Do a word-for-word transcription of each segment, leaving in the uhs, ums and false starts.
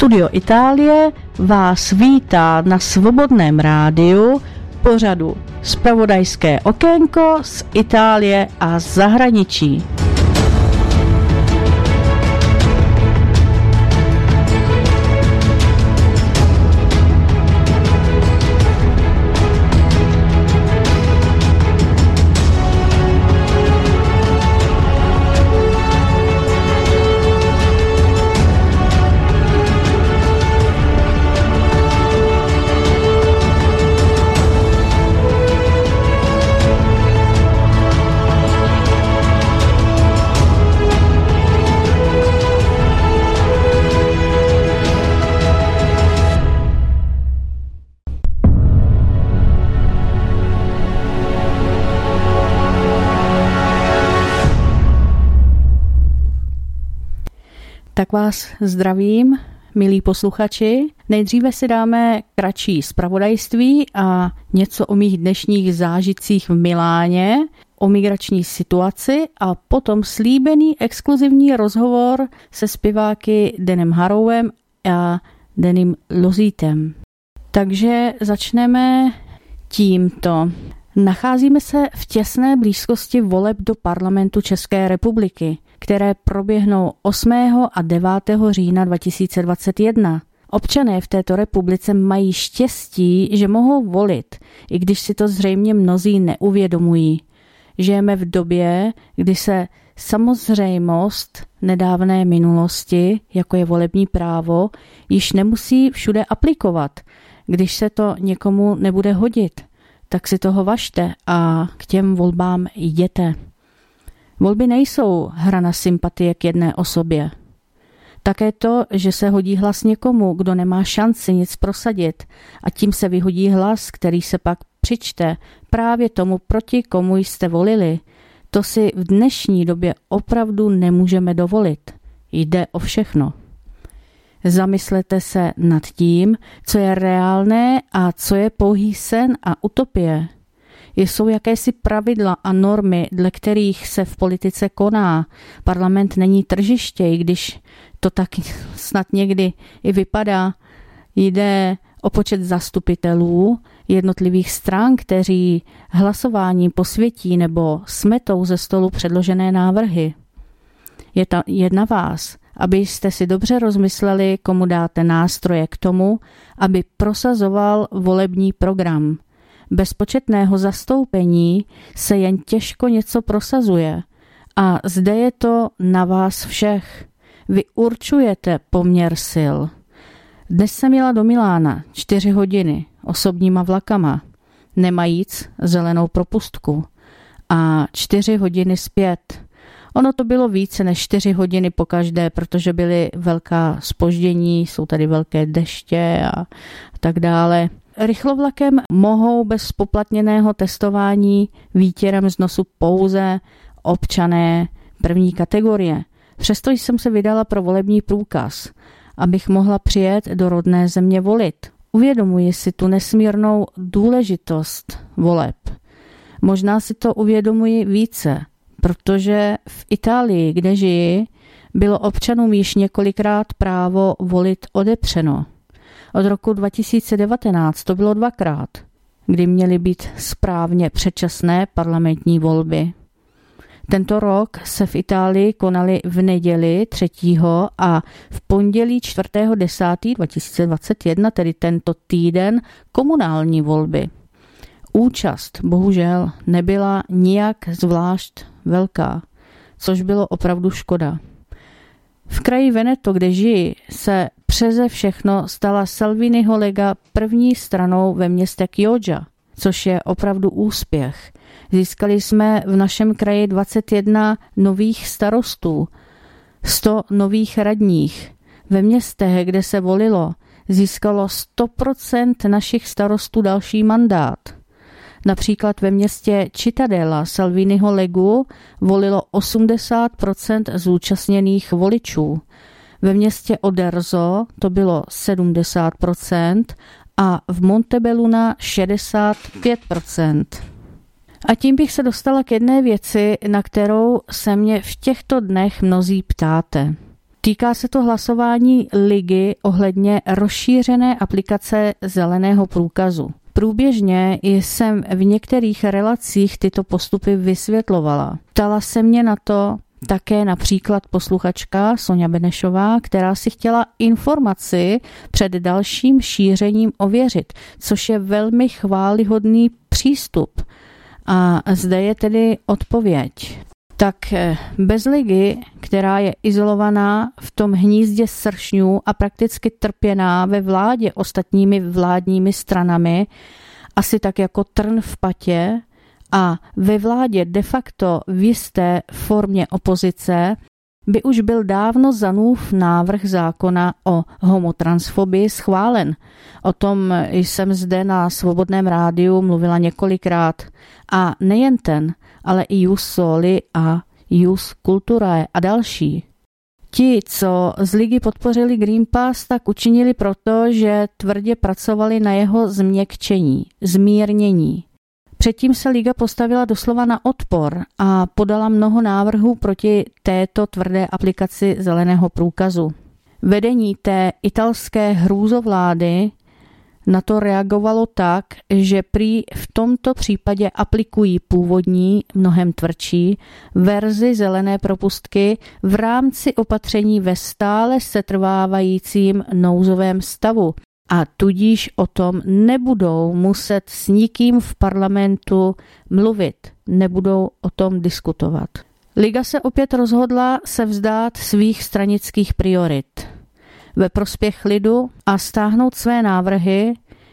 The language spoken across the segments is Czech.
Studio Itálie vás vítá na Svobodném rádiu pořadu Zpravodajské okénko z Itálie a zahraničí. Tak vás zdravím, milí posluchači. Nejdříve si dáme kratší zpravodajství a něco o mých dnešních zážitcích v Miláně, o migrační situaci a potom slíbený exkluzivní rozhovor se zpěváky Danem Harrowem a Danem Lozítem. Takže začneme tímto. Nacházíme se v těsné blízkosti voleb do parlamentu České republiky, které proběhnou osmého a devátého října dva tisíce dvacet jedna. Občané v této republice mají štěstí, že mohou volit, i když si to zřejmě mnozí neuvědomují. Žijeme v době, kdy se samozřejmost nedávné minulosti, jako je volební právo, již nemusí všude aplikovat. Když se to někomu nebude hodit, tak si toho važte a k těm volbám jděte. Volby nejsou hra na sympatie k jedné osobě. Také to, že se hodí hlas někomu, kdo nemá šanci nic prosadit a tím se vyhodí hlas, který se pak přičte právě tomu, proti komu jste volili, to si v dnešní době opravdu nemůžeme dovolit. Jde o všechno. Zamyslete se nad tím, co je reálné a co je pouhý sen a utopie. Jsou jakési pravidla a normy, dle kterých se v politice koná. Parlament není tržiště, i když to tak snad někdy i vypadá. Jde o počet zastupitelů jednotlivých stran, kteří hlasování posvětí nebo smetou ze stolu předložené návrhy. Je, ta, je na vás, abyste si dobře rozmysleli, komu dáte nástroje k tomu, aby prosazoval volební program. Bez početného zastoupení se jen těžko něco prosazuje a zde je to na vás všech. Vy určujete poměr sil. Dnes jsem jela do Milána čtyři hodiny osobníma vlakama, nemajíc zelenou propustku a čtyři hodiny zpět. Ono to bylo více než čtyři hodiny pokaždé, protože byly velká zpoždění, jsou tady velké deště a tak dále. Rychlovlakem mohou bez spoplatněného testování výtěrem z nosu pouze občané první kategorie. Přesto jsem se vydala pro volební průkaz, abych mohla přijet do rodné země volit. Uvědomuji si tu nesmírnou důležitost voleb. Možná si to uvědomuji více, protože v Itálii, kde žiji, bylo občanům již několikrát právo volit odepřeno. Od roku dva tisíce devatenáct to bylo dvakrát, kdy měly být správně předčasné parlamentní volby. Tento rok se v Itálii konaly v neděli třetího a v pondělí čtvrtého desátého dva tisíce dvacet jedna, tedy tento týden, komunální volby. Účast bohužel nebyla nijak zvlášť velká, což bylo opravdu škoda. V kraji Veneto, kde žiji, se přeze všechno stala Salviniho Lega první stranou ve městě Chioggia, což je opravdu úspěch. Získali jsme v našem kraji dvacet jedna nových starostů, sto nových radních. Ve městech, kde se volilo, získalo sto procent našich starostů další mandát. Například ve městě Cittadella Salviniho Legu volilo osmdesát procent zúčastněných voličů. Ve městě Oderzo to bylo sedmdesát procent a v Montebelluna šedesát pět procent. A tím bych se dostala k jedné věci, na kterou se mě v těchto dnech mnozí ptáte. Týká se to hlasování ligy ohledně rozšířené aplikace zeleného průkazu. Průběžně jsem v některých relacích tyto postupy vysvětlovala. Ptala se mě na to také například posluchačka Sonja Benešová, která si chtěla informaci před dalším šířením ověřit, což je velmi chvályhodný přístup. A zde je tedy odpověď. Tak bez ligy, která je izolovaná v tom hnízdě sršňů a prakticky trpěná ve vládě ostatními vládními stranami, asi tak jako trn v patě, a ve vládě de facto v jisté formě opozice, by už byl dávno Zanův návrh zákona o homotransfobii schválen. O tom jsem zde na Svobodném rádiu mluvila několikrát. A nejen ten, ale i Jus Soli a Jus Culturae a další. Ti, co z ligy podpořili Green Pass, tak učinili proto, že tvrdě pracovali na jeho změkčení, zmírnění. Předtím se liga postavila doslova na odpor a podala mnoho návrhů proti této tvrdé aplikaci zeleného průkazu. Vedení té italské hrůzovlády na to reagovalo tak, že prý v tomto případě aplikují původní, mnohem tvrdší, verzi zelené propustky v rámci opatření ve stále setrvávajícím nouzovém stavu. A tudíž o tom nebudou muset s nikým v parlamentu mluvit, nebudou o tom diskutovat. Liga se opět rozhodla se vzdát svých stranických priorit ve prospěch lidu a stáhnout své návrhy,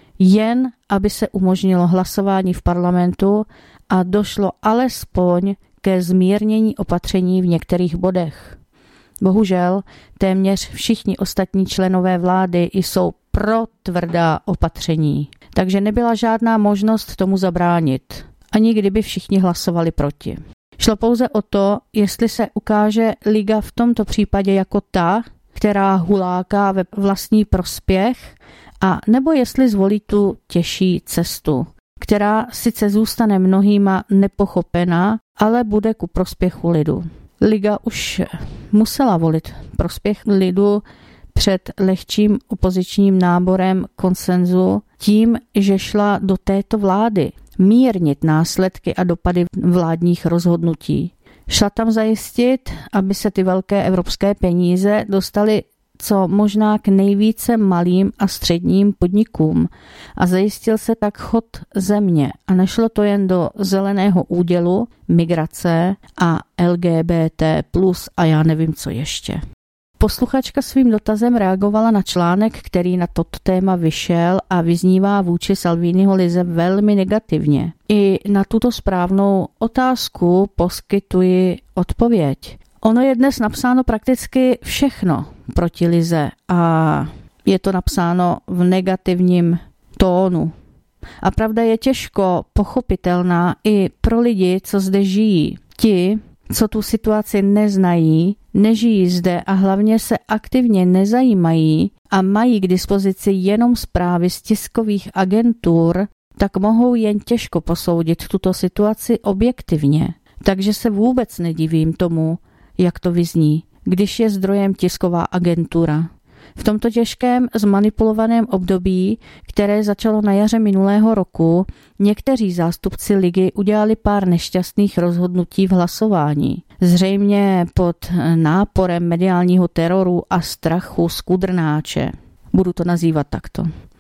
jen aby se umožnilo hlasování v parlamentu a došlo alespoň ke zmírnění opatření v některých bodech. Bohužel téměř všichni ostatní členové vlády jsou pro tvrdá opatření, takže nebyla žádná možnost tomu zabránit, ani kdyby všichni hlasovali proti. Šlo pouze o to, jestli se ukáže liga v tomto případě jako ta, která huláká ve vlastní prospěch, a nebo jestli zvolí tu těžší cestu, která sice zůstane mnohýma nepochopená, ale bude ku prospěchu lidu. Liga už musela volit prospěch lidu před lehčím opozičním náborem konsenzu tím, že šla do této vlády mírnit následky a dopady vládních rozhodnutí. Šla tam zajistit, aby se ty velké evropské peníze dostaly co možná k nejvíce malým a středním podnikům a zajistil se tak chod země a nešlo to jen do zeleného údělu, migrace a L G B T plus a já nevím co ještě. Posluchačka svým dotazem reagovala na článek, který na toto téma vyšel a vyznívá vůči Salviniho lize velmi negativně. I na tuto správnou otázku poskytuji odpověď. Ono je dnes napsáno prakticky všechno proti lize a je to napsáno v negativním tónu. A pravda je těžko pochopitelná i pro lidi, co zde žijí. Ti, co tu situaci neznají, nežijí zde a hlavně se aktivně nezajímají a mají k dispozici jenom zprávy z tiskových agentur, tak mohou jen těžko posoudit tuto situaci objektivně. Takže se vůbec nedivím tomu, jak to vyzní, když je zdrojem tisková agentura. V tomto těžkém zmanipulovaném období, které začalo na jaře minulého roku, někteří zástupci ligy udělali pár nešťastných rozhodnutí v hlasování. Zřejmě pod náporem mediálního teroru a strachu z kudrnáče. Budu to nazývat takto.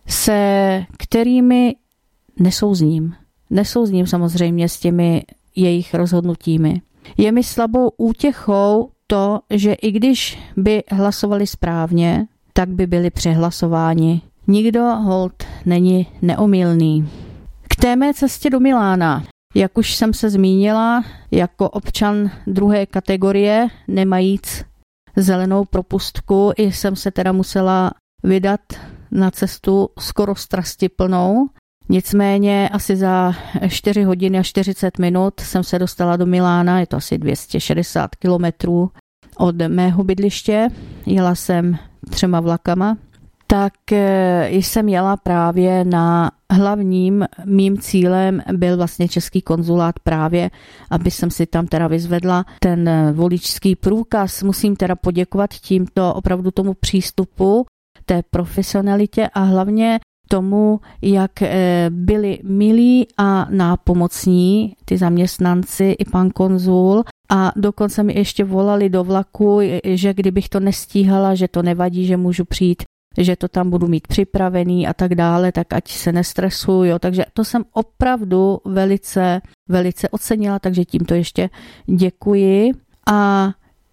Se kterými nesouzním. Nesouzním samozřejmě s těmi jejich rozhodnutími. Je mi slabou útěchou to, že i když by hlasovali správně, tak by byli přehlasováni. Nikdo holt není neomylný. K té mé cestě do Milána, jak už jsem se zmínila, jako občan druhé kategorie, nemajíc zelenou propustku, jsem se teda musela vydat na cestu skoro strastiplnou. Nicméně asi za čtyři hodiny a čtyřicet minut jsem se dostala do Milána, je to asi dvě stě šedesát kilometrů od mého bydliště. Jela jsem třema vlakama tak jsem jela právě na hlavním mým cílem byl vlastně český konzulát právě, aby jsem si tam teda vyzvedla ten voličský průkaz. Musím teda poděkovat tímto opravdu tomu přístupu, té profesionalitě a hlavně tomu, jak byli milí a nápomocní ty zaměstnanci i pan konzul a dokonce mi ještě volali do vlaku, že kdybych to nestíhala, že to nevadí, že můžu přijít, že to tam budu mít připravený a tak dále, tak ať se nestresuju, jo. Takže to jsem opravdu velice, velice ocenila, takže tímto ještě děkuji. A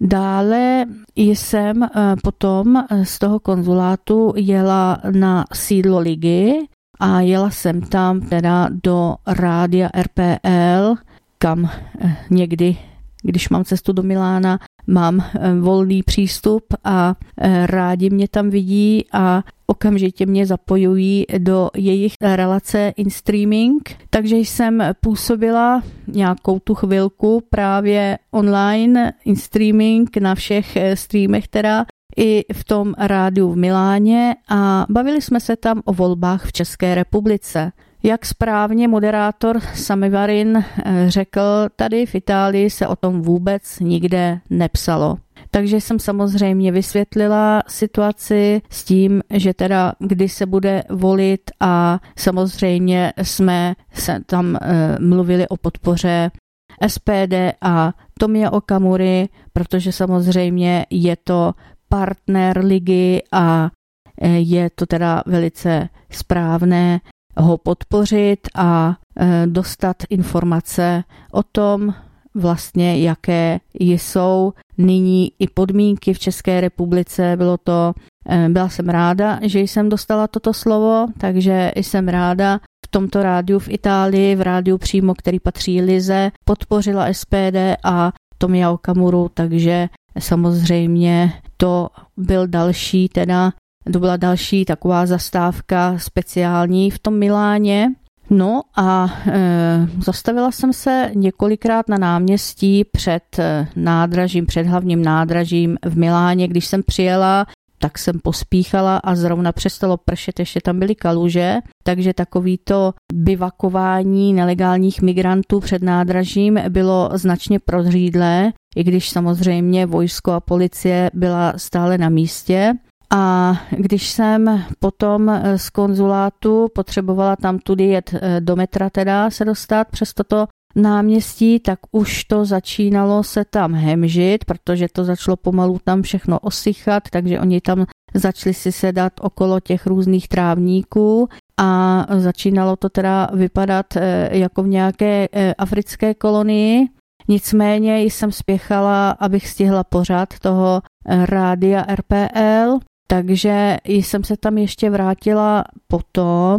dále jsem potom z toho konzulátu jela na sídlo ligy a jela jsem tam teda do rádia R P L, kam někdy, když mám cestu do Milána, mám volný přístup a rádi mě tam vidí a okamžitě mě zapojují do jejich relace in streaming. Takže jsem působila nějakou tu chvilku právě online in streaming na všech streamech teda i v tom rádiu v Miláně a bavili jsme se tam o volbách v České republice. Jak správně moderátor Samivarin řekl, tady v Itálii se o tom vůbec nikde nepsalo. Takže jsem samozřejmě vysvětlila situaci s tím, že teda kdy se bude volit a samozřejmě jsme se tam e, mluvili o podpoře S P D a Tomia Okamury, protože samozřejmě je to partner ligy a e, je to teda velice správné ho podpořit a e, dostat informace o tom vlastně, jaké jsou nyní i podmínky v České republice. Bylo to, e, byla jsem ráda, že jsem dostala toto slovo, takže jsem ráda v tomto rádiu v Itálii, v rádiu přímo, který patří Lize, podpořila S P D a Tomia Okamuru, takže samozřejmě to byl další teda To byla další taková zastávka speciální v tom Miláně. No a e, zastavila jsem se několikrát na náměstí před nádražím, před hlavním nádražím v Miláně. Když jsem přijela, tak jsem pospíchala a zrovna přestalo pršet, ještě tam byly kaluže, takže takovýto bivakování nelegálních migrantů před nádražím bylo značně prořídlé, i když samozřejmě vojsko a policie byla stále na místě. A když jsem potom z konzulátu potřebovala tam tudy jet do metra teda se dostat přes toto náměstí, tak už to začínalo se tam hemžit, protože to začalo pomalu tam všechno osychat, takže oni tam začali si sedat okolo těch různých trávníků a začínalo to teda vypadat jako v nějaké africké kolonii. Nicméně jsem spěchala, abych stihla pořad toho rádia R P L, takže jsem se tam ještě vrátila potom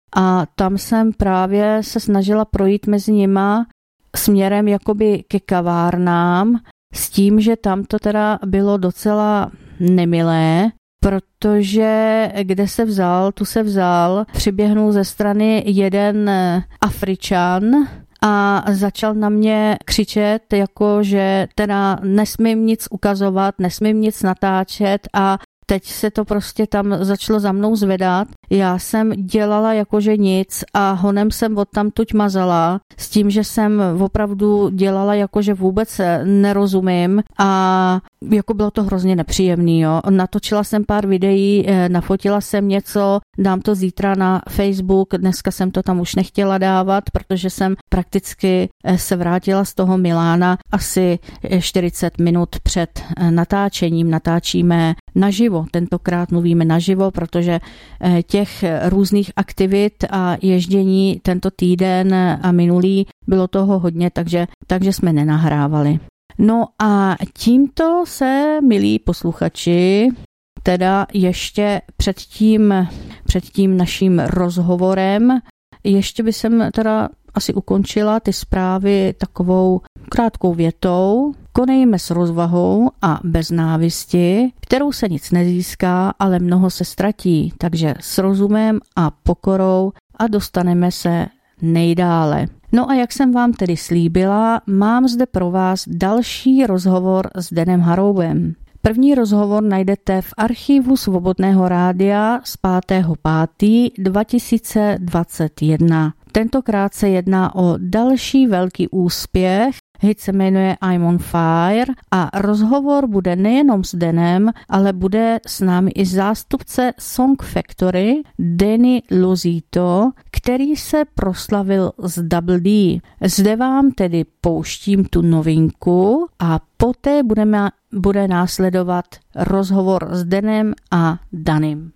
a tam jsem právě se snažila projít mezi nima směrem jakoby ke kavárnám s tím, že tam to teda bylo docela nemilé, protože kde se vzal, tu se vzal, přiběhnul ze strany jeden Afričan a začal na mě křičet, jako že teda nesmím nic ukazovat, nesmím nic natáčet a teď se to prostě tam začalo za mnou zvedat. Já jsem dělala jakože nic a honem jsem odtamtud mazala s tím, že jsem opravdu dělala jakože vůbec nerozumím a jako bylo to hrozně nepříjemný. Jo. Natočila jsem pár videí, nafotila jsem něco, dám to zítra na Facebook, dneska jsem to tam už nechtěla dávat, protože jsem prakticky se vrátila z toho Milána asi čtyřicet minut před natáčením. Natáčíme naživo, tentokrát mluvíme naživo, protože těch různých aktivit a ježdění tento týden a minulý bylo toho hodně, takže, takže jsme nenahrávali. No a tímto se, milí posluchači, teda ještě před tím, před tím naším rozhovorem, ještě by jsem teda asi ukončila ty zprávy takovou krátkou větou. Konejme s rozvahou a bez návisti, kterou se nic nezíská, ale mnoho se ztratí, takže s rozumem a pokorou a dostaneme se nejdále. No a jak jsem vám tedy slíbila, mám zde pro vás další rozhovor s Danem Harrowem. První rozhovor najdete v archivu Svobodného rádia z pátého pátého dva tisíce dvacet jedna. Tentokrát se jedná o další velký úspěch. Hit se jmenuje I'm on Fire a rozhovor bude nejenom s Danem, ale bude s námi i zástupce Song Factory Danny Lozito, který se proslavil z Double D. Zde vám tedy pouštím tu novinku a poté budeme, bude následovat rozhovor s Danem a Danym.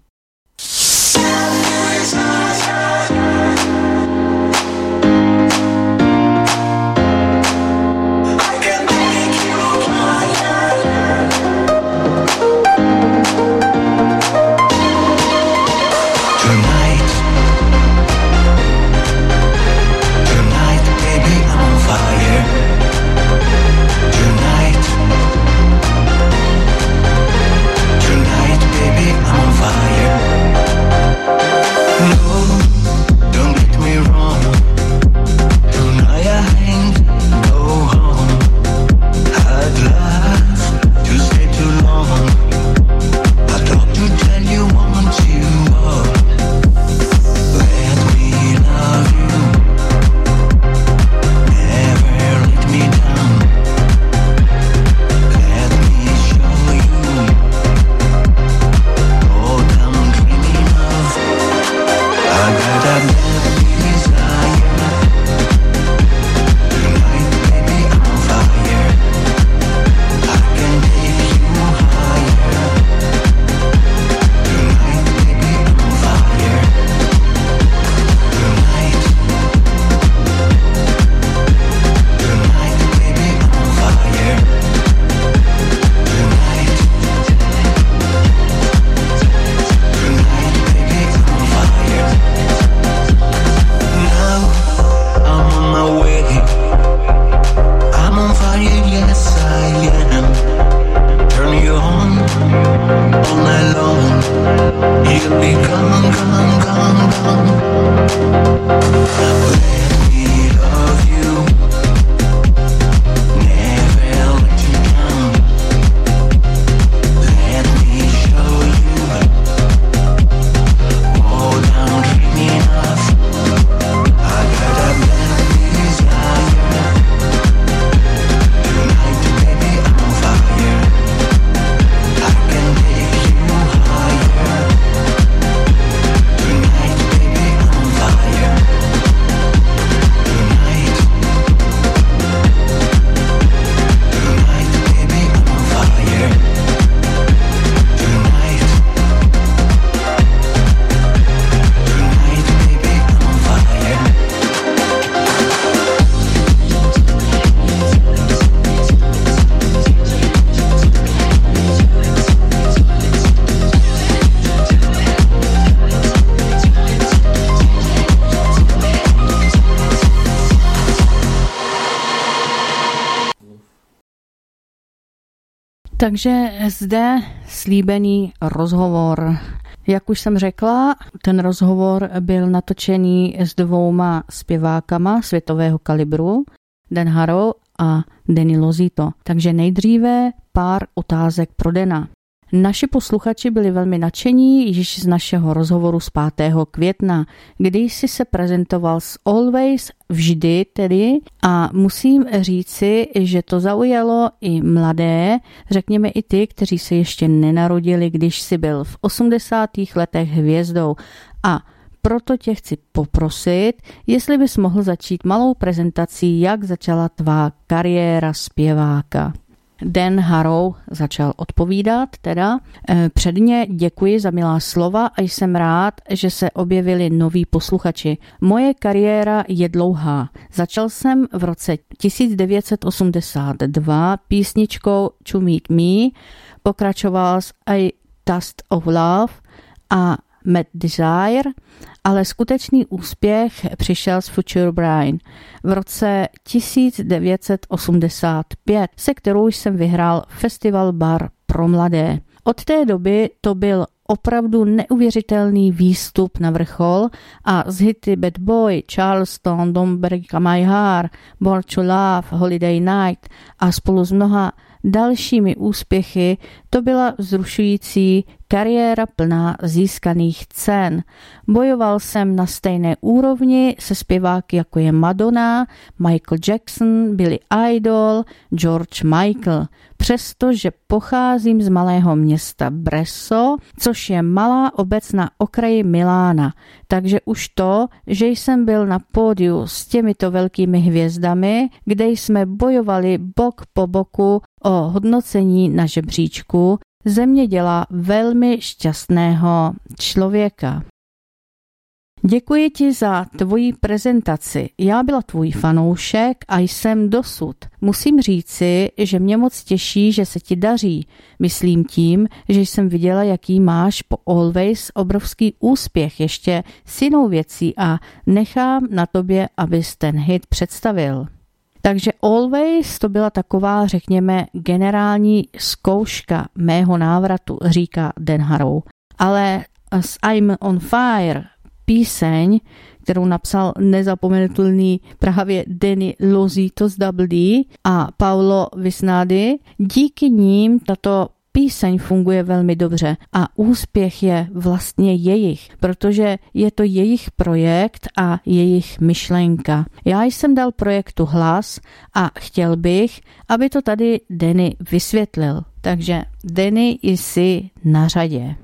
Takže zde slíbený rozhovor. Jak už jsem řekla, ten rozhovor byl natočený s dvouma zpěvákama světového kalibru, Dan Harrow a Danny Lozito. Takže nejdříve pár otázek pro Dana. Naši posluchači byli velmi nadšení již z našeho rozhovoru z pátého května, kdy jsi se prezentoval s Always, vždy tedy, a musím říci, že to zaujalo i mladé, řekněme i ty, kteří se ještě nenarodili, když jsi byl v osmdesátých letech hvězdou. A proto tě chci poprosit, jestli bys mohl začít malou prezentací, jak začala tvá kariéra zpěváka. Dan Harrow začal odpovídat, teda předně děkuji za milá slova a jsem rád, že se objevili noví posluchači. Moje kariéra je dlouhá. Začal jsem v roce tisíc devět set osmdesát dva písničkou To Meet Me, pokračoval s A Taste of Love a Mad Desire, ale skutečný úspěch přišel s Future Brain v roce tisíc devět set osmdesát pět, se kterou jsem vyhrál festival Bar pro mladé. Od té doby to byl opravdu neuvěřitelný výstup na vrchol a z hity Bad Boy, Charleston, Don't Break My Heart, Born to Love, Holiday Night a spolu s mnoha dalšími úspěchy to byla vzrušující kariéra plná získaných cen. Bojoval jsem na stejné úrovni se zpěváky jako je Madonna, Michael Jackson, Billy Idol, George Michael. Přestože pocházím z malého města Bresso, což je malá obec na okraji Milána. Takže už to, že jsem byl na pódiu s těmito velkými hvězdami, kde jsme bojovali bok po boku o hodnocení na žebříčku, ze mě dělá velmi šťastného člověka. Děkuji ti za tvoji prezentaci. Já byla tvůj fanoušek a jsem dosud. Musím říci, že mě moc těší, že se ti daří. Myslím tím, že jsem viděla, jaký máš po Always obrovský úspěch ještě s jinou věcí a nechám na tobě, abys ten hit představil. Takže Always to byla taková, řekněme, generální zkouška mého návratu, říká Dan Harrow. Ale s I'm on Fire, píseň, kterou napsal nezapomenutelný právě Danny Lozito z Double D a Paolo Visnadi, díky ním tato píseň funguje velmi dobře a úspěch je vlastně jejich, protože je to jejich projekt a jejich myšlenka. Já jsem dal projektu hlas a chtěl bych, aby to tady Danny vysvětlil. Takže Danny, jsi na řadě.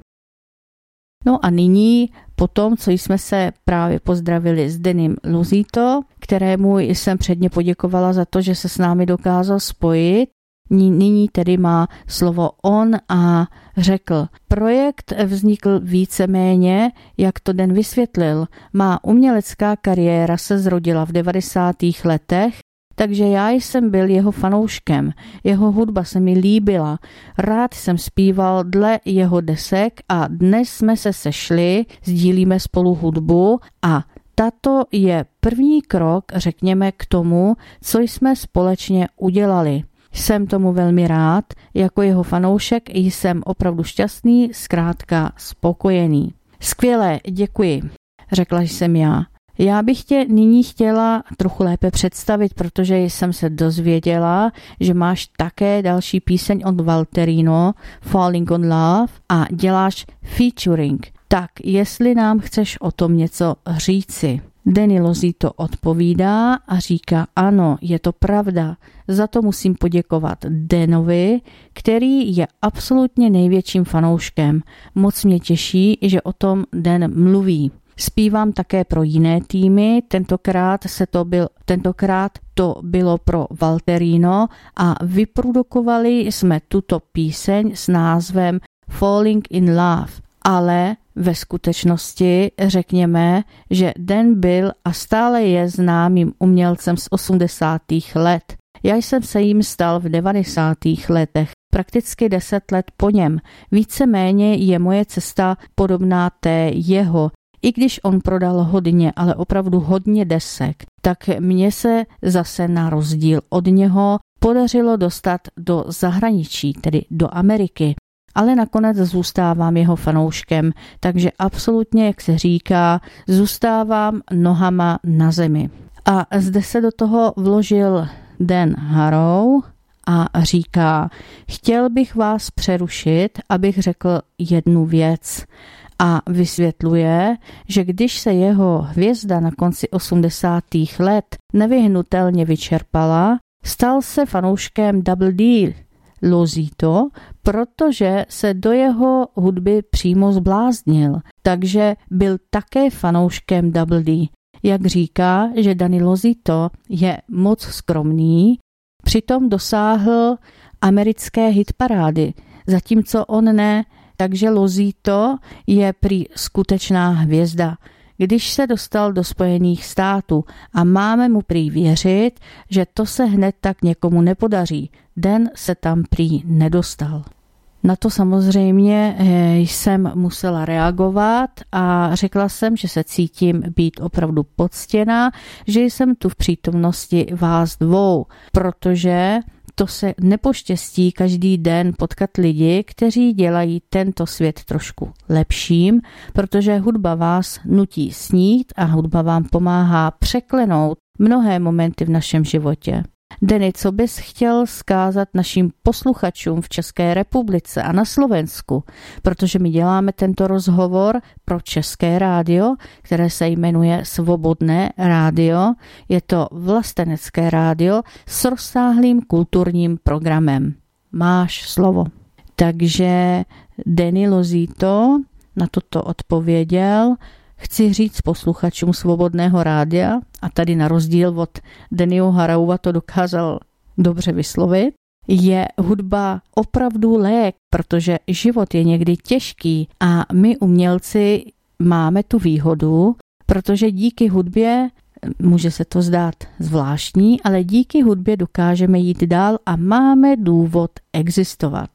No a nyní, po tom, co jsme se právě pozdravili s Danym Lozito, kterému jsem předně poděkovala za to, že se s námi dokázal spojit, nyní tedy má slovo on a řekl, projekt vznikl víceméně, jak to Den vysvětlil. Má umělecká kariéra se zrodila v devadesátých letech, takže já jsem byl jeho fanouškem. Jeho hudba se mi líbila. Rád jsem zpíval dle jeho desek a dnes jsme se sešli, sdílíme spolu hudbu a tato je první krok, řekněme, k tomu, co jsme společně udělali. Jsem tomu velmi rád, jako jeho fanoušek jsem opravdu šťastný, zkrátka spokojený. Skvělé, děkuji, řekla jsem já. Já bych tě nyní chtěla trochu lépe představit, protože jsem se dozvěděla, že máš také další píseň od Valterino, Falling on Love, a děláš featuring. Tak, jestli nám chceš o tom něco říci. Danny Lozito odpovídá a říká, ano, je to pravda. Za to musím poděkovat Danovi, který je absolutně největším fanouškem. Moc mě těší, že o tom Dan mluví. Zpívám také pro jiné týmy, tentokrát, se to byl, tentokrát to bylo pro Valterino a vyprodukovali jsme tuto píseň s názvem Falling in Love, ale ve skutečnosti řekněme, že Dan byl a stále je známým umělcem z osmdesátých let. Já jsem se jim stal v devadesátých letech, prakticky deset let po něm. Víceméně je moje cesta podobná té jeho. I když on prodal hodně, ale opravdu hodně desek, tak mně se zase na rozdíl od něho podařilo dostat do zahraničí, tedy do Ameriky. Ale nakonec zůstávám jeho fanouškem, takže absolutně, jak se říká, zůstávám nohama na zemi. A zde se do toho vložil Dan Harrow a říká, chtěl bych vás přerušit, abych řekl jednu věc. A vysvětluje, že když se jeho hvězda na konci osmdesátých let nevyhnutelně vyčerpala, stal se fanouškem Double D Lozito, protože se do jeho hudby přímo zbláznil, takže byl také fanouškem Double D. Jak říká, že Danny Lozito je moc skromný, přitom dosáhl americké hitparády, zatímco on ne. Takže Lozito je prý skutečná hvězda. Když se dostal do Spojených států a máme mu prý věřit, že to se hned tak někomu nepodaří. Dan se tam prý nedostal. Na to samozřejmě jsem musela reagovat a řekla jsem, že se cítím být opravdu poctěná, že jsem tu v přítomnosti vás dvou, protože to se nepoštěstí každý den potkat lidi, kteří dělají tento svět trošku lepším, protože hudba vás nutí snít a hudba vám pomáhá překlenout mnohé momenty v našem životě. Denny, co bys chtěl vzkázat našim posluchačům v České republice a na Slovensku, protože my děláme tento rozhovor pro České rádio, které se jmenuje Svobodné rádio. Je to vlastenecké rádio s rozsáhlým kulturním programem. Máš slovo. Takže Denny Lozito na toto odpověděl. Chci říct posluchačům Svobodného rádia, a tady na rozdíl od Dennyho Harouva to dokázal dobře vyslovit, je hudba opravdu lék, protože život je někdy těžký a my umělci máme tu výhodu, protože díky hudbě, může se to zdát zvláštní, ale díky hudbě dokážeme jít dál a máme důvod existovat.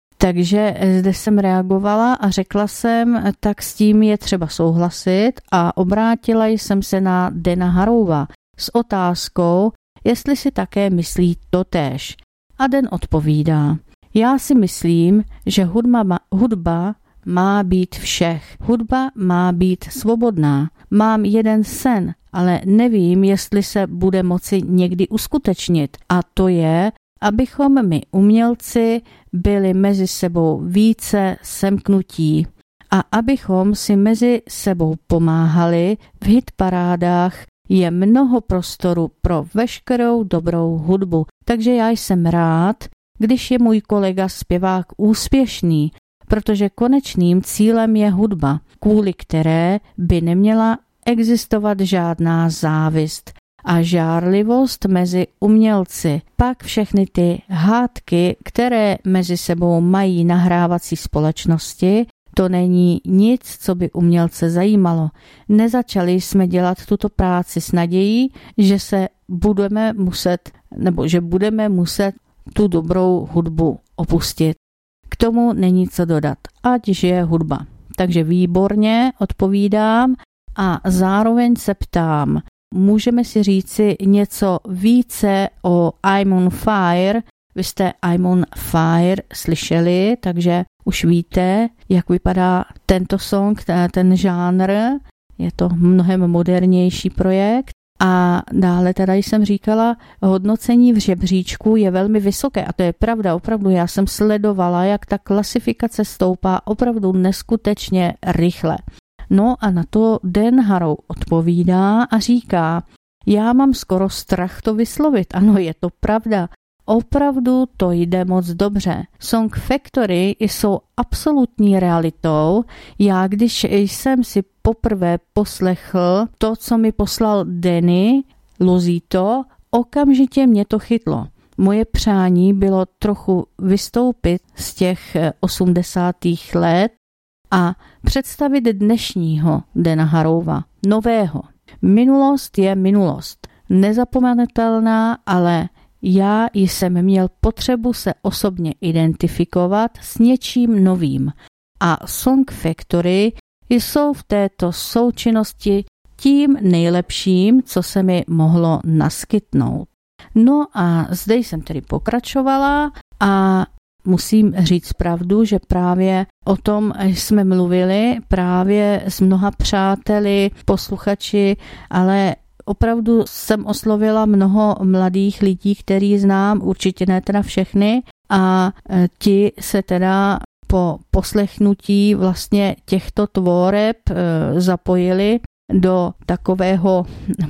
Takže zde jsem reagovala a řekla jsem, tak s tím je třeba souhlasit a obrátila jsem se na Dana Harouva s otázkou, jestli si také myslí totéž. A Den odpovídá, já si myslím, že hudba má, hudba má být všech. Hudba má být svobodná. Mám jeden sen, ale nevím, jestli se bude moci někdy uskutečnit. A to je, abychom my umělci byli mezi sebou více semknutí a abychom si mezi sebou pomáhali. V hitparádách je mnoho prostoru pro veškerou dobrou hudbu, takže já jsem rád, když je můj kolega zpěvák úspěšný, protože konečným cílem je hudba, kvůli které by neměla existovat žádná závist a žárlivost mezi umělci. Pak všechny ty hádky, které mezi sebou mají nahrávací společnosti, to není nic, co by umělce zajímalo. Nezačali jsme dělat tuto práci s nadějí, že se budeme muset, nebo že budeme muset tu dobrou hudbu opustit. K tomu není co dodat, ať žije hudba. Takže výborně odpovídám a zároveň se ptám, můžeme si říci něco více o I'm on Fire. Vy jste I'm on Fire slyšeli, takže už víte, jak vypadá tento song, ten žánr. Je to mnohem modernější projekt. A dále teda jsem říkala, hodnocení v žebříčku je velmi vysoké a to je pravda, opravdu já jsem sledovala, jak ta klasifikace stoupá opravdu neskutečně rychle. No a na to Dan Harow odpovídá a říká, já mám skoro strach to vyslovit, ano je to pravda, opravdu to jde moc dobře. Song Factory jsou absolutní realitou. Já když jsem si poprvé poslechl to, co mi poslal Denny Lozito, okamžitě mě to chytlo. Moje přání bylo trochu vystoupit z těch osmdesátých let a představit dnešního Dana Harouva, nového. Minulost je minulost, nezapomenutelná, ale já jsem měl potřebu se osobně identifikovat s něčím novým a Song Factory jsou v této součinnosti tím nejlepším, co se mi mohlo naskytnout. No a zde jsem tedy pokračovala a musím říct pravdu, že právě o tom jsme mluvili právě s mnoha přáteli, posluchači, ale opravdu jsem oslovila mnoho mladých lidí, který znám, určitě ne teda všechny, a ti se teda po poslechnutí vlastně těchto tvoreb zapojili do takového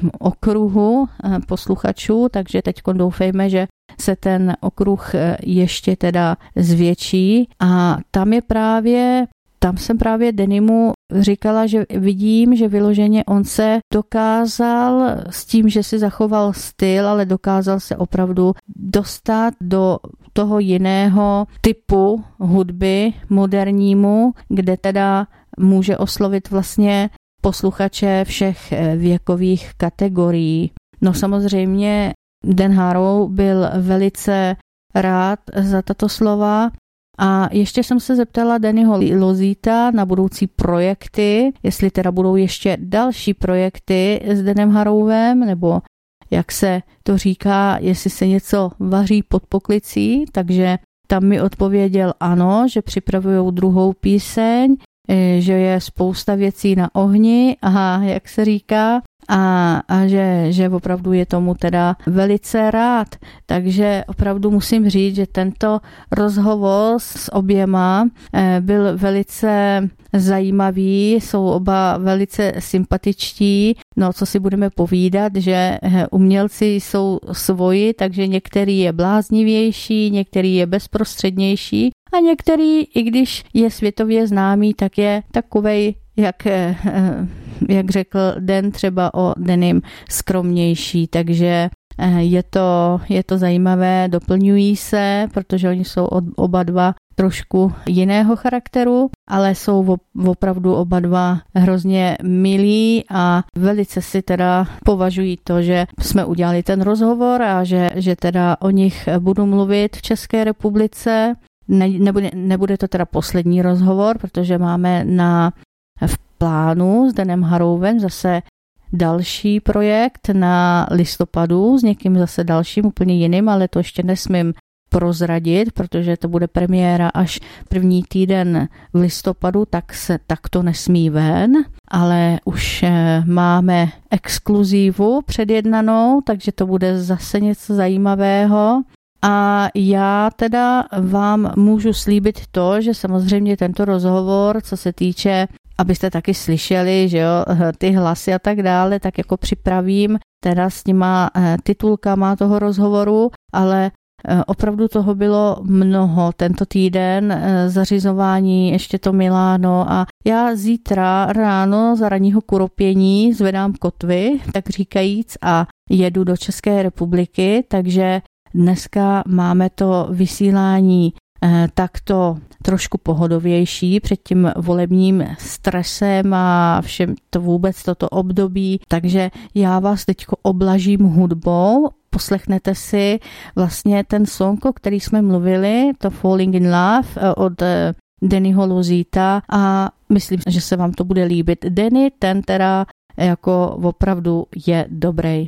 okruhu posluchačů, takže teď doufejme, že se ten okruh ještě teda zvětší a tam je právě Tam jsem právě Dennymu říkala, že vidím, že vyloženě on se dokázal s tím, že si zachoval styl, ale dokázal se opravdu dostat do toho jiného typu hudby modernímu, kde teda může oslovit vlastně posluchače všech věkových kategorií. No samozřejmě Dan Harow byl velice rád za tato slova. A ještě jsem se zeptala Dennyho Lozita na budoucí projekty, jestli teda budou ještě další projekty s Danem Harowem, nebo jak se to říká, jestli se něco vaří pod poklicí, takže tam mi odpověděl ano, že připravujou druhou píseň, že je spousta věcí na ohni a jak se říká, a, a že, že opravdu je tomu teda velice rád. Takže opravdu musím říct, že tento rozhovor s oběma byl velice zajímavý, jsou oba velice sympatičtí. No, co si budeme povídat, že umělci jsou svoji, takže některý je bláznivější, některý je bezprostřednější a některý, i když je světově známý, tak je takovej, jak, jak řekl Den třeba o Denim, skromnější, takže je to, je to zajímavé, doplňují se, protože oni jsou oba dva trošku jiného charakteru, ale jsou opravdu oba dva hrozně milí a velice si teda považují to, že jsme udělali ten rozhovor a že, že teda o nich budu mluvit v České republice. Ne, nebude, nebude to teda poslední rozhovor, protože máme na v plánu s Danem Harouvem zase další projekt na listopadu s někým zase dalším, úplně jiným, ale to ještě nesmím prozradit, protože to bude premiéra až první týden v listopadu, tak se tak to nesmí ven, ale už máme exkluzivu předjednanou, takže to bude zase něco zajímavého. A já teda vám můžu slíbit to, že samozřejmě tento rozhovor, co se týče, abyste taky slyšeli, že jo, ty hlasy a tak dále, tak jako připravím teda s těma titulkama toho rozhovoru, ale opravdu toho bylo mnoho tento týden, zařizování, ještě to Miláno a já zítra ráno za ranního kuropění zvedám kotvy, tak říkajíc, a jedu do České republiky, takže dneska máme to vysílání takto trošku pohodovější před tím volebním stresem a všem to vůbec toto období, takže já vás teďko oblažím hudbou, poslechnete si vlastně ten song, o který jsme mluvili, to Falling in Love od Dannyho Lozita a myslím, že se vám to bude líbit. Danny, ten teda jako opravdu je dobrý.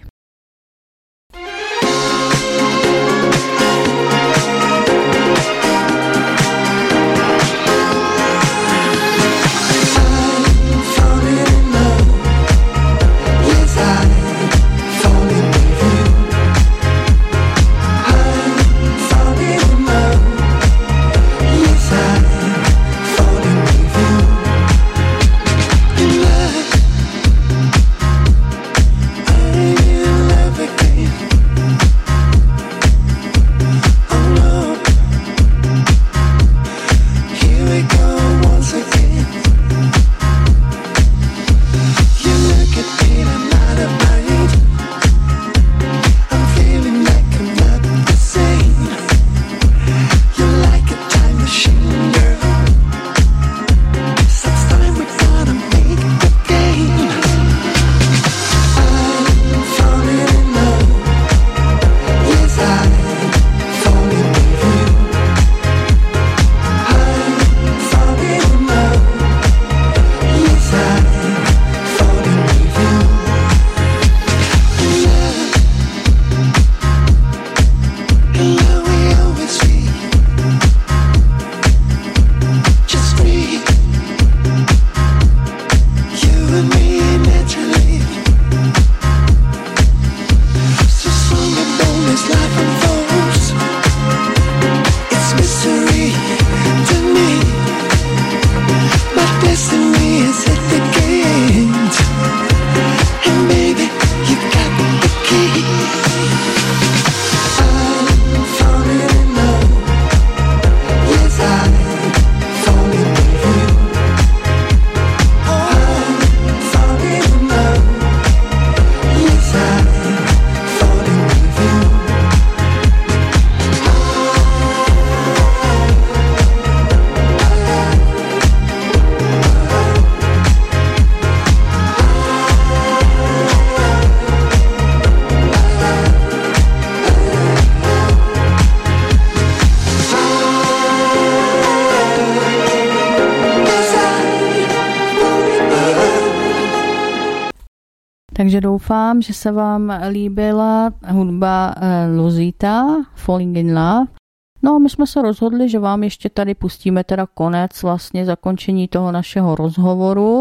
Takže doufám, že se vám líbila hudba Lozita, Falling in Love. No a my jsme se rozhodli, že vám ještě tady pustíme teda konec, vlastně zakončení toho našeho rozhovoru.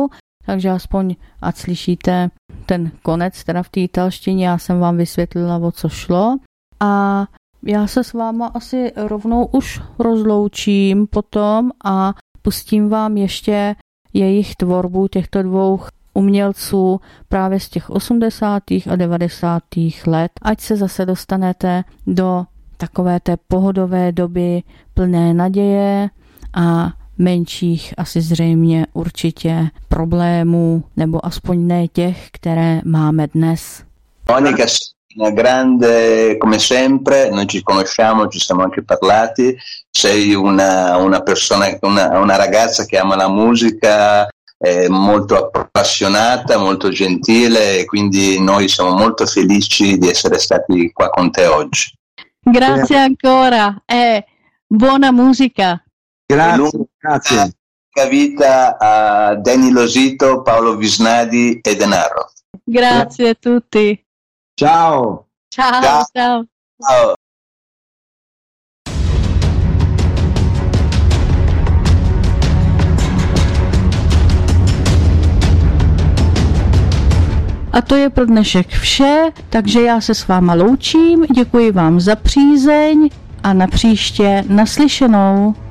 takže aspoň ať slyšíte ten konec teda v té italštině, já jsem vám vysvětlila, o co šlo. A já se s váma asi rovnou už rozloučím potom a pustím vám ještě jejich tvorbu těchto dvou umělců právě z těch osmdesátých a devadesátých let, ať se zase dostanete do takové té pohodové doby plné naděje a menších asi zřejmě určitě problémů, nebo aspoň ne těch, které máme dnes. Monica, una grande, come sempre, noi ci conosciamo, ci siamo anche parlati, sei una, una persona, una, una ragazza che ama la musica, è molto appassionata, molto gentile e quindi noi siamo molto felici di essere stati qua con te oggi. Grazie ancora, e buona musica. Grazie, grazie. Vita a Danny Losito, Paolo Visnadi e Denaro. Grazie a tutti. Ciao. Ciao, ciao. Ciao. Ciao. A to je pro dnešek vše, takže já se s váma loučím, děkuji vám za přízeň a na příště naslyšenou.